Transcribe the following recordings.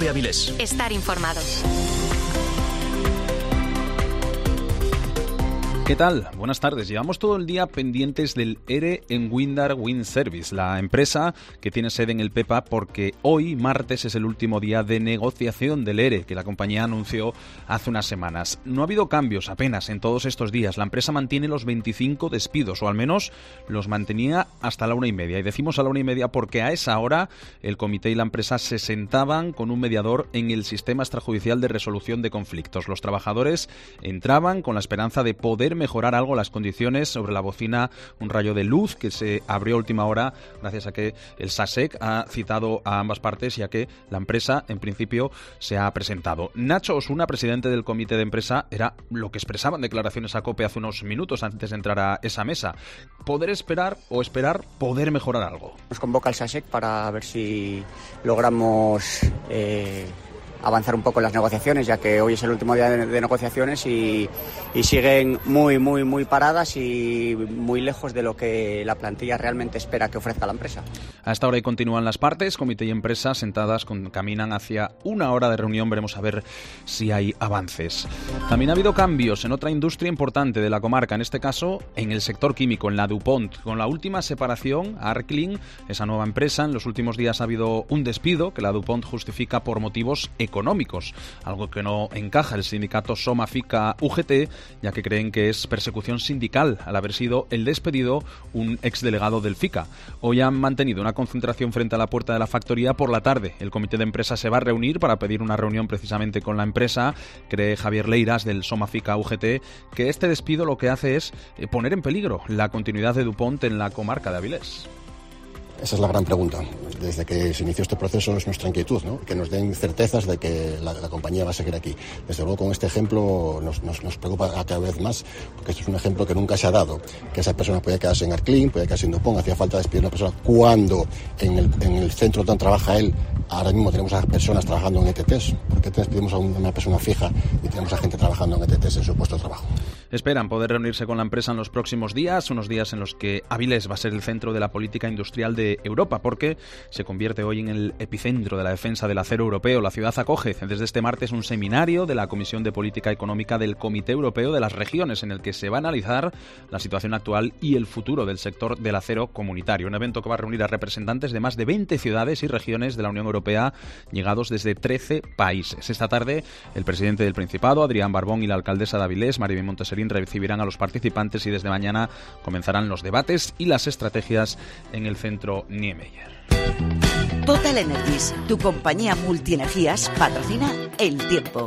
COPE Avilés. Estar informado. ¿Qué tal? Buenas tardes. Llevamos todo el día pendientes del ERE en Windar Wind Service, la empresa que tiene sede en el Pepa, porque hoy, martes, es el último día de negociación del ERE que la compañía anunció hace unas semanas. No ha habido cambios apenas en todos estos días. La empresa mantiene los 25 despidos, o al menos los mantenía hasta la 1:30. Y decimos a la 1:30 porque a esa hora el comité y la empresa se sentaban con un mediador en el sistema extrajudicial de resolución de conflictos. Los trabajadores entraban con la esperanza de poder mejorar algo las condiciones. Sobre la bocina un rayo de luz que se abrió a última hora gracias a que el SASEC ha citado a ambas partes y a que la empresa en principio se ha presentado. Nacho Osuna, presidente del comité de empresa, era lo que expresaban declaraciones a COPE hace unos minutos antes de entrar a esa mesa. Poder esperar poder mejorar algo. Nos convoca el SASEC para ver si logramos avanzar un poco en las negociaciones, ya que hoy es el último día de negociaciones y siguen muy paradas y muy lejos de lo que la plantilla realmente espera que ofrezca la empresa. A esta hora continúan las partes, comité y empresa sentadas, caminan hacia una hora de reunión. Veremos a ver si hay avances. También ha habido cambios en otra industria importante de la comarca, en este caso en el sector químico, en la DuPont. Con la última separación, Arklin, esa nueva empresa, en los últimos días ha habido un despido que la DuPont justifica por motivos económicos, algo que no encaja el sindicato Soma-Fica-UGT, ya que creen que es persecución sindical al haber sido el despedido un exdelegado del FICA. Hoy han mantenido una concentración frente a la puerta de la factoría por la tarde. El comité de empresa se va a reunir para pedir una reunión precisamente con la empresa. Cree Javier Leiras del Soma-Fica-UGT que este despido lo que hace es poner en peligro la continuidad de DuPont en la comarca de Avilés. Esa es la gran pregunta. Desde que se inició este proceso es nuestra inquietud, ¿no? Que nos den certezas de que la compañía va a seguir aquí. Desde luego con este ejemplo nos preocupa cada vez más, porque este es un ejemplo que nunca se ha dado, que esa persona puede quedarse en Arklin, puede quedarse en DuPont. Hacía falta despedir a una persona cuando en el centro donde trabaja él, ahora mismo tenemos a personas trabajando en ETTs. ¿Por qué despedimos a una persona fija y tenemos a gente trabajando en ETTs en su puesto de trabajo? Esperan poder reunirse con la empresa en los próximos días, unos días en los que Avilés va a ser el centro de la política industrial de Europa, porque se convierte hoy en el epicentro de la defensa del acero europeo. La ciudad acoge desde este martes un seminario de la Comisión de Política Económica del Comité Europeo de las Regiones, en el que se va a analizar la situación actual y el futuro del sector del acero comunitario. Un evento que va a reunir a representantes de más de 20 ciudades y regiones de la Unión Europea, llegados desde 13 países. Esta tarde, el presidente del Principado, Adrián Barbón, y la alcaldesa de Avilés, Maribel Monteserín, recibirán a los participantes y desde mañana comenzarán los debates y las estrategias en el centro Niemeyer. Total Energies, tu compañía multienergías, patrocina El Tiempo.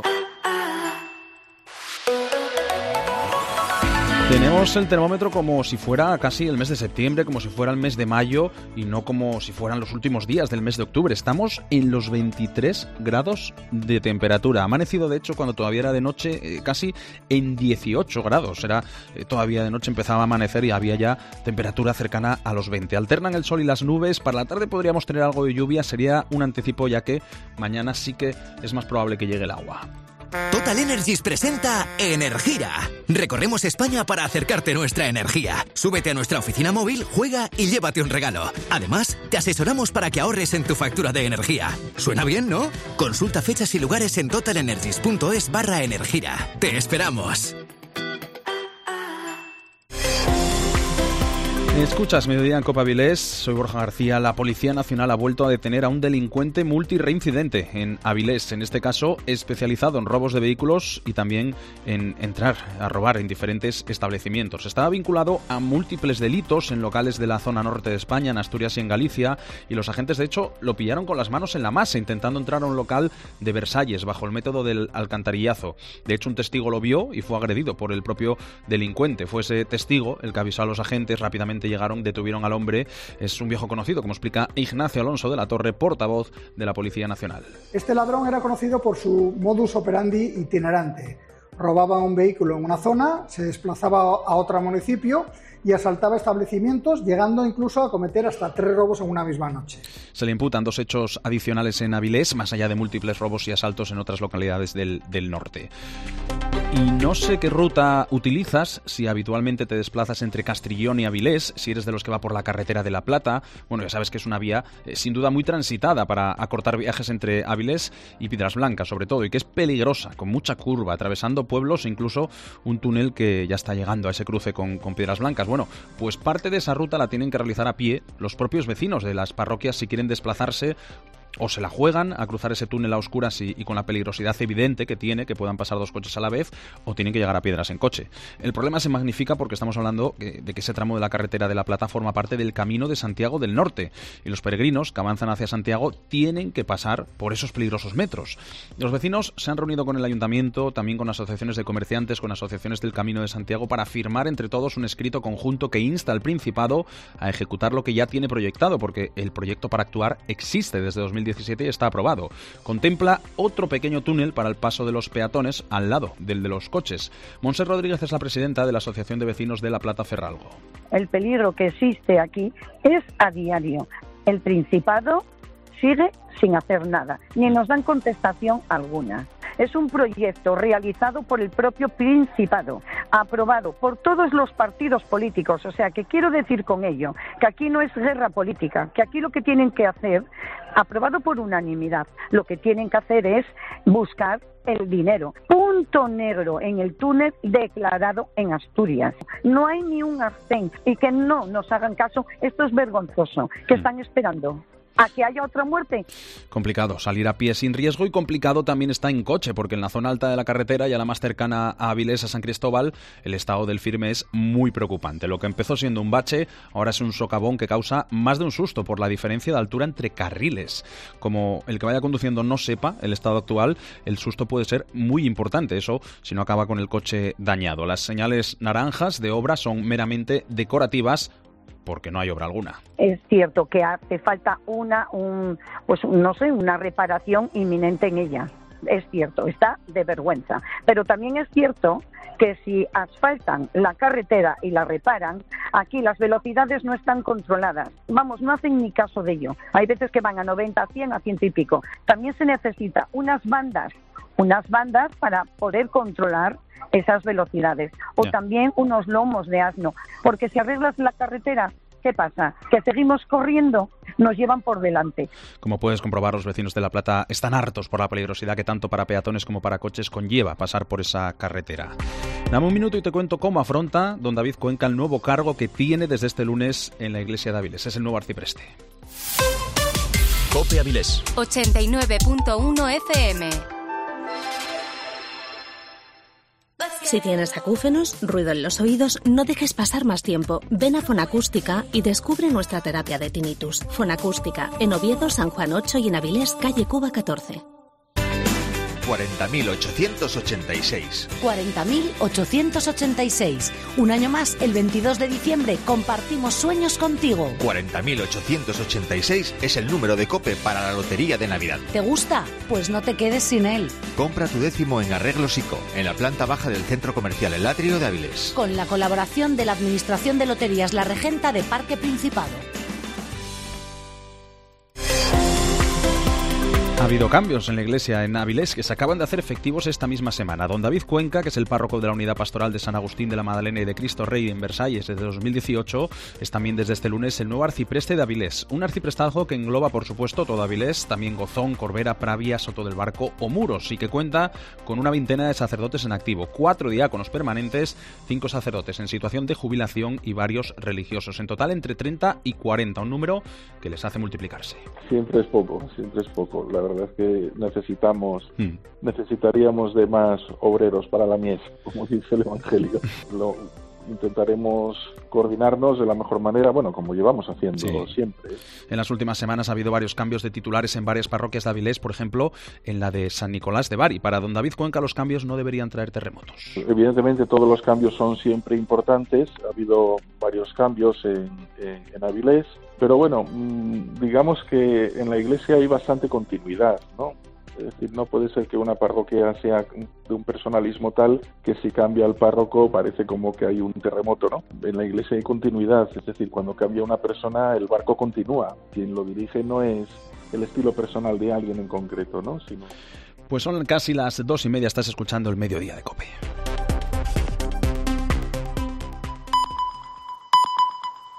Tenemos el termómetro como si fuera casi el mes de septiembre, como si fuera el mes de mayo y no como si fueran los últimos días del mes de octubre. Estamos en los 23 grados de temperatura. Ha amanecido, de hecho, cuando todavía era de noche, casi en 18 grados. Era todavía de noche, empezaba a amanecer y había ya temperatura cercana a los 20. Alternan el sol y las nubes. Para la tarde podríamos tener algo de lluvia. Sería un anticipo, ya que mañana sí que es más probable que llegue el agua. Total Energies presenta Energira. Recorremos España para acercarte nuestra energía. Súbete a nuestra oficina móvil, juega y llévate un regalo. Además, te asesoramos para que ahorres en tu factura de energía. ¿Suena bien, no? Consulta fechas y lugares en totalenergies.es/Energira. ¡Te esperamos! Escuchas Mediodía en COPE Avilés, soy Borja García. La Policía Nacional ha vuelto a detener a un delincuente multireincidente en Avilés, en este caso especializado en robos de vehículos y también en entrar a robar en diferentes establecimientos. Estaba vinculado a múltiples delitos en locales de la zona norte de España, en Asturias y en Galicia, y los agentes de hecho lo pillaron con las manos en la masa intentando entrar a un local de Versalles bajo el método del alcantarillazo. De hecho, un testigo lo vio y fue agredido por el propio delincuente. Fue ese testigo el que avisó a los agentes. Rápidamente llegaron, detuvieron al hombre. Es un viejo conocido, como explica Ignacio Alonso de la Torre, portavoz de la Policía Nacional. Este ladrón era conocido por su modus operandi itinerante. Robaba un vehículo en una zona, se desplazaba a otro municipio y asaltaba establecimientos, llegando incluso a cometer hasta 3 robos en una misma noche. Se le imputan 2 hechos adicionales en Avilés, más allá de múltiples robos y asaltos en otras localidades del norte. Y no sé qué ruta utilizas, si habitualmente te desplazas entre Castrillón y Avilés, si eres de los que va por la carretera de La Plata. Bueno, ya sabes que es una vía sin duda muy transitada para acortar viajes entre Avilés y Piedras Blancas, sobre todo, y que es peligrosa, con mucha curva, atravesando pueblos e incluso un túnel que ya está llegando a ese cruce con Piedras Blancas. Bueno, pues parte de esa ruta la tienen que realizar a pie los propios vecinos de las parroquias si quieren desplazarse. O se la juegan a cruzar ese túnel a oscuras y con la peligrosidad evidente que tiene, que puedan pasar dos coches a la vez, o tienen que llegar a Piedras en coche. El problema se magnifica porque estamos hablando de que ese tramo de la carretera de La Plata forma parte del Camino de Santiago del Norte, y los peregrinos que avanzan hacia Santiago tienen que pasar por esos peligrosos metros. Los vecinos se han reunido con el ayuntamiento, también con asociaciones de comerciantes, con asociaciones del Camino de Santiago, para firmar entre todos un escrito conjunto que insta al Principado a ejecutar lo que ya tiene proyectado, porque el proyecto para actuar existe desde 2017 y está aprobado. Contempla otro pequeño túnel para el paso de los peatones al lado del de los coches. Montse Rodríguez es la presidenta de la Asociación de Vecinos de La Plata Ferralgo. El peligro que existe aquí es a diario. El Principado sigue sin hacer nada, ni nos dan contestación alguna. Es un proyecto realizado por el propio Principado, aprobado por todos los partidos políticos. O sea, que quiero decir con ello que aquí no es guerra política, que aquí lo que tienen que hacer, aprobado por unanimidad, lo que tienen que hacer es buscar el dinero. Punto negro en el túnel declarado en Asturias. No hay ni un arcén, y que no nos hagan caso. Esto es vergonzoso. ¿Qué están esperando? ¿A que haya otra muerte? Complicado salir a pie sin riesgo, y complicado también está en coche, porque en la zona alta de la carretera, ya la más cercana a Avilés, a San Cristóbal, el estado del firme es muy preocupante. Lo que empezó siendo un bache, ahora es un socavón que causa más de un susto por la diferencia de altura entre carriles. Como el que vaya conduciendo no sepa el estado actual, el susto puede ser muy importante, eso si no acaba con el coche dañado. Las señales naranjas de obra son meramente decorativas, porque no hay obra alguna. Es cierto que hace falta una reparación inminente en ella. Es cierto, está de vergüenza. Pero también es cierto que si asfaltan la carretera y la reparan, aquí las velocidades no están controladas. Vamos, no hacen ni caso de ello. Hay veces que van a 90, a 100, a 100 y pico. También se necesita unas bandas para poder controlar esas velocidades. O también unos lomos de asno. Porque si arreglas la carretera, ¿qué pasa? Que seguimos corriendo, nos llevan por delante. Como puedes comprobar, los vecinos de La Plata están hartos por la peligrosidad que tanto para peatones como para coches conlleva pasar por esa carretera. Dame un minuto y te cuento cómo afronta don David Cuenca el nuevo cargo que tiene desde este lunes en la iglesia de Avilés. Es el nuevo arcipreste. COPE Avilés 89.1 FM. Si tienes acúfenos, ruido en los oídos, no dejes pasar más tiempo. Ven a Fonacústica y descubre nuestra terapia de tinnitus. Fonacústica, en Oviedo, San Juan 8 y en Avilés, calle Cuba 14. 40.886. 40.886. Un año más, el 22 de diciembre, compartimos sueños contigo. 40.886 es el número de COPE para la Lotería de Navidad. ¿Te gusta? Pues no te quedes sin él. Compra tu décimo en Arreglos ICO, en la planta baja del Centro Comercial El Atrio de Avilés. Con la colaboración de la Administración de Loterías La Regenta de Parque Principado. Ha habido cambios en la iglesia en Avilés que se acaban de hacer efectivos esta misma semana. Don David Cuenca, que es el párroco de la Unidad Pastoral de San Agustín de la Madalena y de Cristo Rey en Versalles desde 2018, es también desde este lunes el nuevo arcipreste de Avilés. Un arciprestazgo que engloba, por supuesto, todo Avilés, también Gozón, Corbera, Pravia, Soto del Barco o Muros, y que cuenta con una veintena de sacerdotes en activo, 4 diáconos permanentes, 5 sacerdotes en situación de jubilación y varios religiosos. En total, entre 30 y 40, un número que les hace multiplicarse. Siempre es poco. La verdad es que necesitaríamos de más obreros para la mies, como dice el Evangelio. Intentaremos coordinarnos de la mejor manera, como llevamos haciendo siempre. En las últimas semanas ha habido varios cambios de titulares en varias parroquias de Avilés, por ejemplo, en la de San Nicolás de Bari. Para don David Cuenca, los cambios no deberían traer terremotos. Evidentemente, todos los cambios son siempre importantes. Ha habido varios cambios en Avilés, pero digamos que en la iglesia hay bastante continuidad, ¿no? Es decir, no puede ser que una parroquia sea de un personalismo tal que si cambia el párroco parece como que hay un terremoto, ¿no? En la iglesia hay continuidad, es decir, cuando cambia una persona el barco continúa. Quien lo dirige no es el estilo personal de alguien en concreto, ¿no? Sino Pues son casi las 2:30, estás escuchando el Mediodía de COPE.